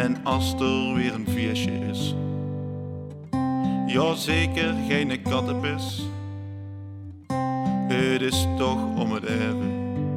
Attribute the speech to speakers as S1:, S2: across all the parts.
S1: En als er weer een feestje is, ja zeker geen kattenpis. Het is toch om het even.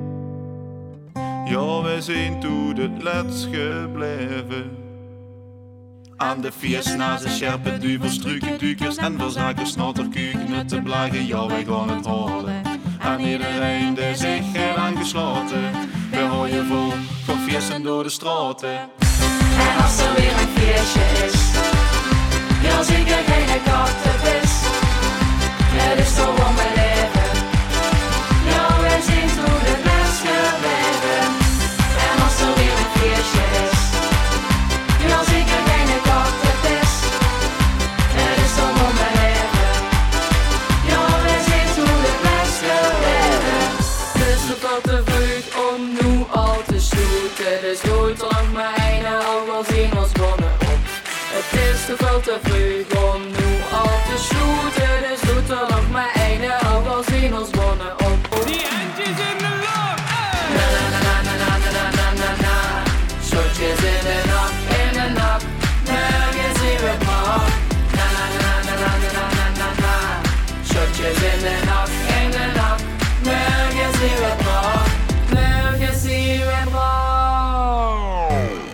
S1: Ja, wij zijn toen het laatst gebleven. Aan de feest na ze scherpe duvels, trucendukers en verzakers, snotterkuken te blagen. Ja, wij gaan het horen. En iedereen die zich heeft aangesloten. We gooien vol voor feesten door de straten.
S2: En als er weer een feestje is, ja zeker geen kattenpis. Het is toch om mijn leven. Ja, wij zijn toen de les gebleven. En als er weer een feestje is, ja zeker geen kattenpis. Het is toch om mijn leven. Ja, wij zijn toen de les gebleven. Het is nog al te vroeg om nu al te stoeten. Het is nooit lang mijn al wel zien als bonnen op. Het is toch al te vroeg om nu al te stoeten. Dus doet er nog maar einde al wel zien als bonnen op.
S3: Die eindjes in de loop,
S2: Na na na na na na na na na na. Schotjes in de nacht, in de nacht. Morgen zien we maar. Na na na na na na na na na. Schotjes in de nacht, in de nacht. Morgen zien we maar. Morgen zien we maar.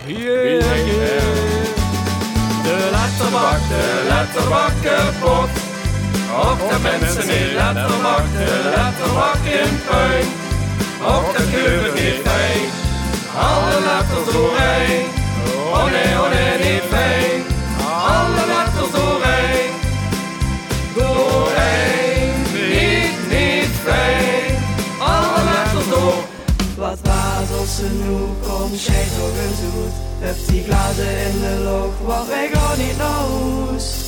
S4: De letterbak kapot. Op de mensen in letterbak in puin. Op de kuben niet fijn, alle letters doorheen. Oh nee, niet fijn, alle letters doorheen. Doorheen, niet fijn, alle letters door.
S5: Wat was als ze nu komt, jij toch een zoet. Heb die glazen in de loog, wat wij gaan niet naar huis.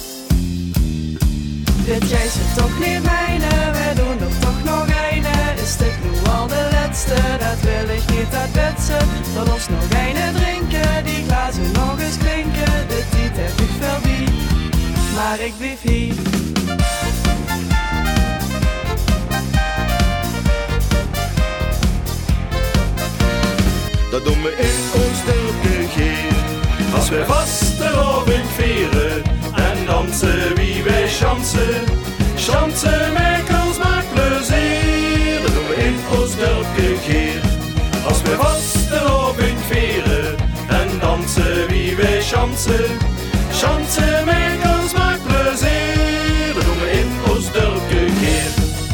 S5: Dit jij zit toch niet mijne, wij doen er toch nog eine. Is dit nu al de laatste, dat wil ik niet uitwetsen. Dat ons nog eine drinken, die glazen nog eens klinken. De tijd heb ik voorbij, maar ik blijf hier.
S1: Dat doen we in ons dorpje Geer.
S4: Als we vastelavond vieren en dansen wie wij chansen. Chansen met ons maakt plezier. Dat doen we in ons dorpje Geer. Als we vastelavond vieren en dansen wie wij chansen. Chansen met ons maakt plezier. Dat doen we in ons dorpje Geer.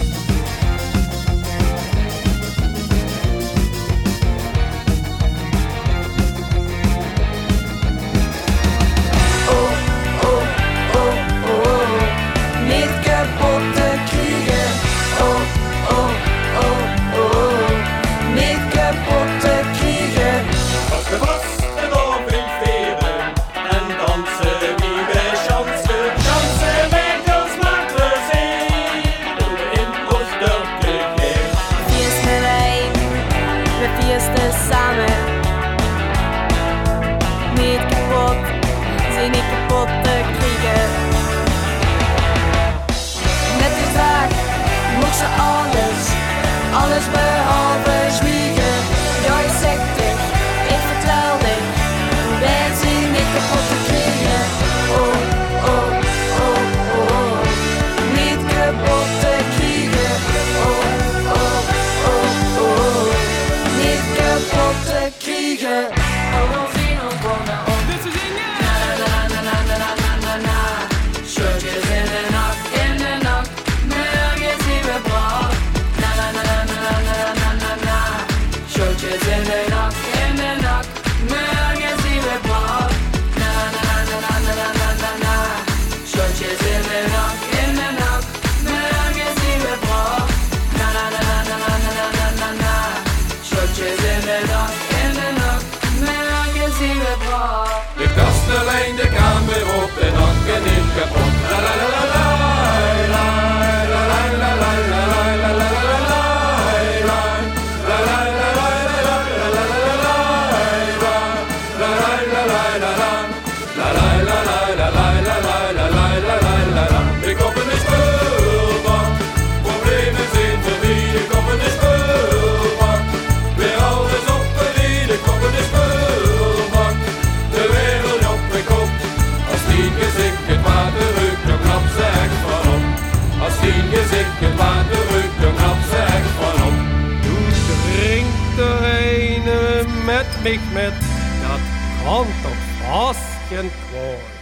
S2: Alles behalve zwiegen. Ja, ik zeg dich, ik vertel dich. Wij zijn niet kapot te kriegen. Oh, oh, oh, oh. Niet kapot te kriegen. Oh, oh, oh, oh. Niet kapot te kriegen. Oh, we zien ons wonen op. Na na na na na na na na na. Shirtjes in de nacht, in de nacht. Morgen zien we braaf. Na na na na na na na na na. Shirtjes in de nacht, in de nacht. Morgen zien we braaf. Na na na na na na na na na. Shirtjes in de nacht, in de nacht. Morgen zien we braaf. Na na na na na na na na na. Shirtjes in de nacht, in de nacht. Morgen zien we braaf.
S4: De kastelein, de kamer op en hakken niet kapot. La la la la la la la la la la la la la la la. De koppen is vulbak, problemen zijn voorbij. De koppen is vulbak, weer alles op en wie. De koppen is vulbak, de wereld
S6: zet mich met, dat kan toch vast geen kwaad.